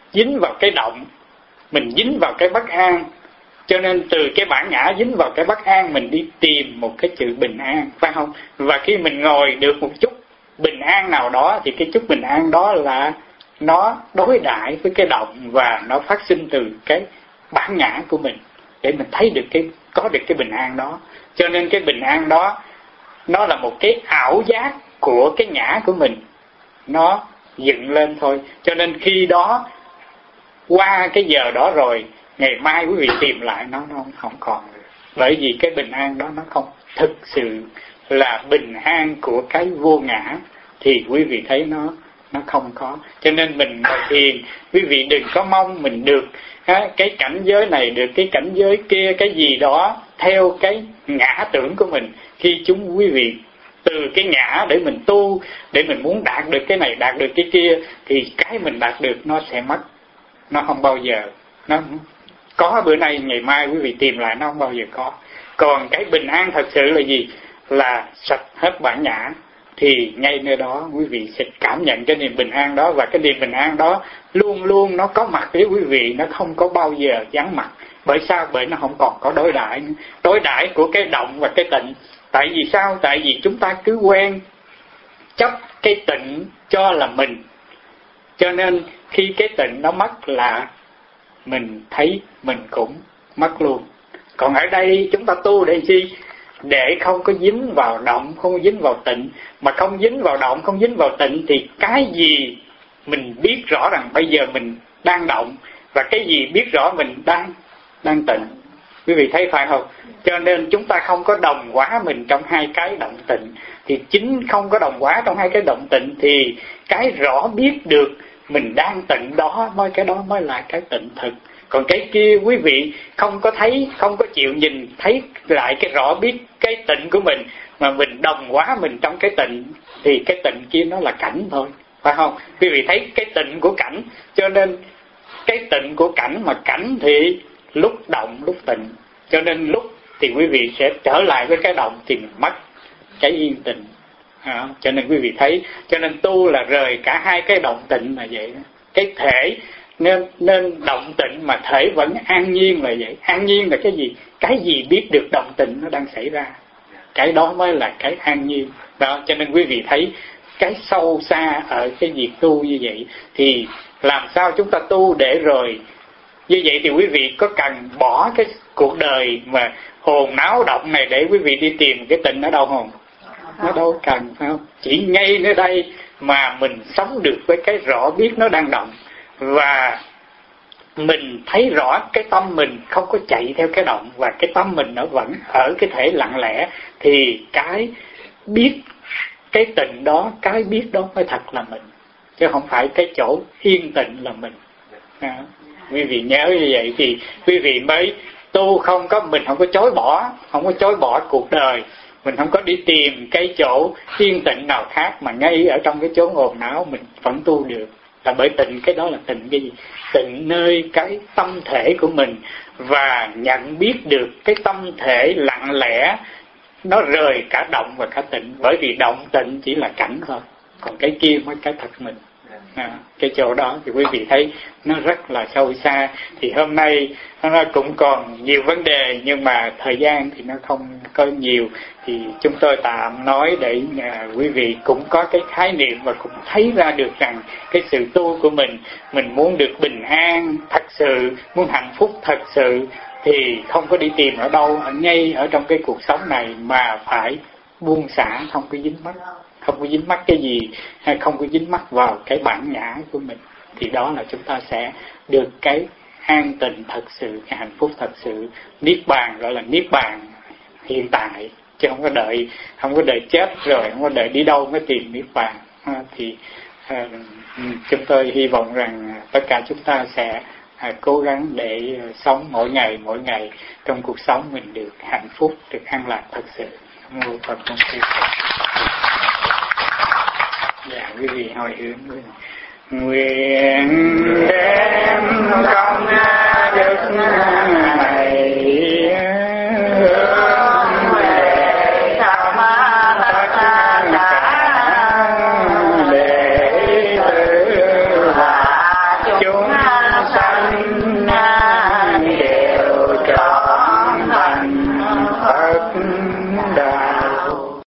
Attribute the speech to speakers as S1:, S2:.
S1: dính vào cái động, mình dính vào cái bất an. Cho nên từ cái bản ngã dính vào cái bất an, mình đi tìm một cái chữ bình an, phải không? Và khi mình ngồi được một chút bình an nào đó, thì cái chút bình an đó là nó đối đãi với cái động, và nó phát sinh từ cái bản ngã của mình, để mình thấy được có được cái bình an đó. Cho nên cái bình an đó nó là một cái ảo giác của cái ngã của mình, nó dựng lên thôi. Cho nên khi đó, qua cái giờ đó rồi, ngày mai quý vị tìm lại nó không còn nữa. Bởi vì cái bình an đó nó không thực sự là bình an của cái vô ngã, thì quý vị thấy nó không có. Cho nên mình ngồi thiền, quý vị đừng có mong mình được cái cảnh giới này, được cái cảnh giới kia, cái gì đó theo cái ngã tưởng của mình. Khi quý vị từ cái ngã để mình tu, để mình muốn đạt được cái này, đạt được cái kia, thì cái mình đạt được nó sẽ mất. Nó không bao giờ, nó có bữa nay ngày mai quý vị tìm lại nó không bao giờ có. Còn cái bình an thật sự là gì? Là sạch hết bản ngã. Thì ngay nơi đó quý vị sẽ cảm nhận cái niềm bình an đó. Và cái niềm bình an đó luôn luôn nó có mặt với quý vị, nó không có bao giờ vắng mặt. Bởi sao? Bởi nó không còn có đối đãi. Đối đãi của cái động và cái tịnh. Tại vì sao? Tại vì chúng ta cứ quen chấp cái tịnh cho là mình. Cho nên khi cái tịnh nó mất là mình thấy mình cũng mất luôn. Còn ở đây chúng ta tu để chi? Để không có dính vào động, không có dính vào tịnh. Mà không dính vào động, không dính vào tịnh, thì cái gì mình biết rõ rằng bây giờ mình đang động, và cái gì biết rõ mình đang tịnh. Quý vị thấy phải không? Cho nên chúng ta không có đồng hóa mình trong hai cái động tịnh. Thì chính không có đồng hóa trong hai cái động tịnh, thì cái rõ biết được mình đang tịnh đó, cái đó mới là cái tịnh thực. Còn cái kia quý vị không có thấy, không có chịu nhìn thấy lại cái rõ biết cái tịnh của mình, mà mình đồng hóa mình trong cái tịnh, thì cái tịnh kia nó là cảnh thôi, phải không? Quý vị thấy cái tịnh của cảnh. Cho nên cái tịnh của cảnh, mà cảnh thì lúc động lúc tịnh. Cho nên lúc thì quý vị sẽ trở lại với cái động, thì mình mất cái yên tĩnh. Cho nên quý vị thấy, cho nên tu là rời cả hai cái động tịnh là vậy đó. Cái thể nên động tịnh mà thể vẫn an nhiên là vậy. An nhiên là cái gì? Cái gì biết được động tịnh nó đang xảy ra, cái đó mới là cái an nhiên đó. Cho nên quý vị thấy cái sâu xa ở cái việc tu như vậy. Thì làm sao chúng ta tu để rồi như vậy thì quý vị có cần bỏ cái cuộc đời mà hồn náo động này để quý vị đi tìm cái tịnh ở đâu không? Nó đâu cần, phải không? Chỉ ngay nơi đây mà mình sống được với cái rõ biết nó đang động, và mình thấy rõ cái tâm mình không có chạy theo cái động, và cái tâm mình nó vẫn ở cái thể lặng lẽ, thì cái biết, cái tịnh đó, cái biết đó mới thật là mình, chứ không phải cái chỗ yên tịnh là mình. Quý vị nhớ như vậy thì quý vị mới tu mình không có chối bỏ cuộc đời, mình không có đi tìm cái chỗ yên tịnh nào khác, mà ngay ở trong cái chốn ồn ào mình vẫn tu được. Là bởi tịnh, cái đó là tịnh cái gì? Tịnh nơi cái tâm thể của mình, và nhận biết được cái tâm thể lặng lẽ, nó rời cả động và cả tịnh. Bởi vì động tịnh chỉ là cảnh thôi, còn cái kia mới cái thật mình. Cái chỗ đó thì quý vị thấy nó rất là sâu xa. Thì hôm nay nó cũng còn nhiều vấn đề, nhưng mà thời gian thì nó không có nhiều, thì chúng tôi tạm nói để quý vị cũng có cái khái niệm, và cũng thấy ra được rằng cái sự tu của mình muốn được bình an thật sự, muốn hạnh phúc thật sự, thì không có đi tìm ở đâu, ngay ở trong cái cuộc sống này, mà phải buông xả, không có dính mắc. Không có dính mắc cái gì, hay không có dính mắc vào cái bản ngã của mình, thì đó là chúng ta sẽ được cái an tịnh thật sự, cái hạnh phúc thật sự, niết bàn, gọi là niết bàn hiện tại, chứ không có đợi chết rồi, không có đợi đi đâu mới tìm niết bàn. Thì chúng tôi hy vọng rằng tất cả chúng ta sẽ cố gắng để sống mỗi ngày trong cuộc sống mình được hạnh phúc, được an lạc thật sự. Mô Phật Môn Sư. Dạ, quý vị hồi hướng nguyện